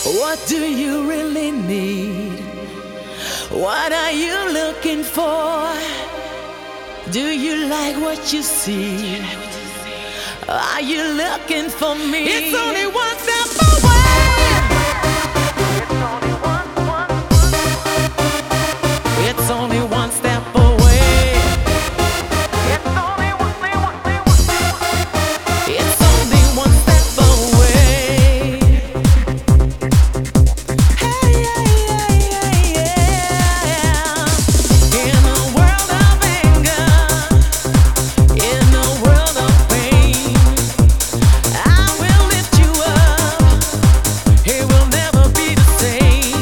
What do you really need? What are you looking for? Do you like what you see? Are you looking for me? It's only one step away. It's only one step away. It's only one step away. Hey, yeah. In a world of anger, in a world of pain, I will lift you up. It will never be the same.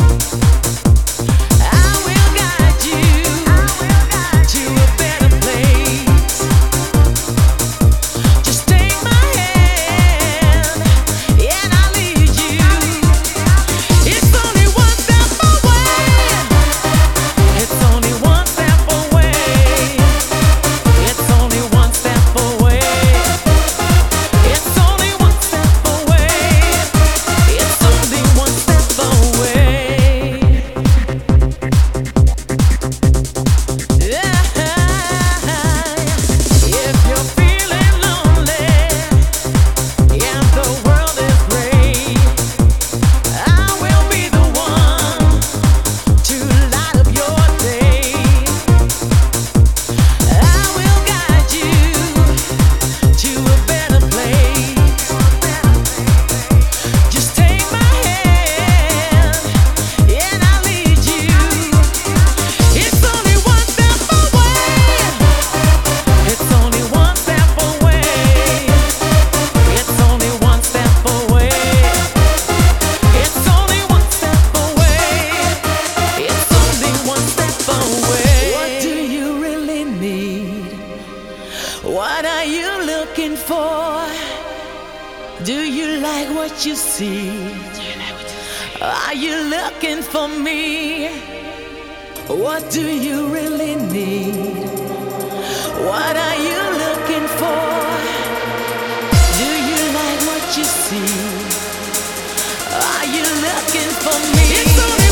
I will guide you to a better place. Just take my hand and I'll lead you. It's only one step away. It's only one step away. It's only one step away. It's only one step away. It's only one step away. If you're feeling lonely and the world is gray, I will be the one to light up your day. I will guide you to a better place. Just take my hand and I'll lead you. It's only one step away. It's only one step away. It's only one step away. It's only one step away. It's only one step away. What do you really need? What are you looking for? Do you like what you see? Are you looking for me? What do you really need? What are you looking for? Do you like what you see? Are you looking for me? It's only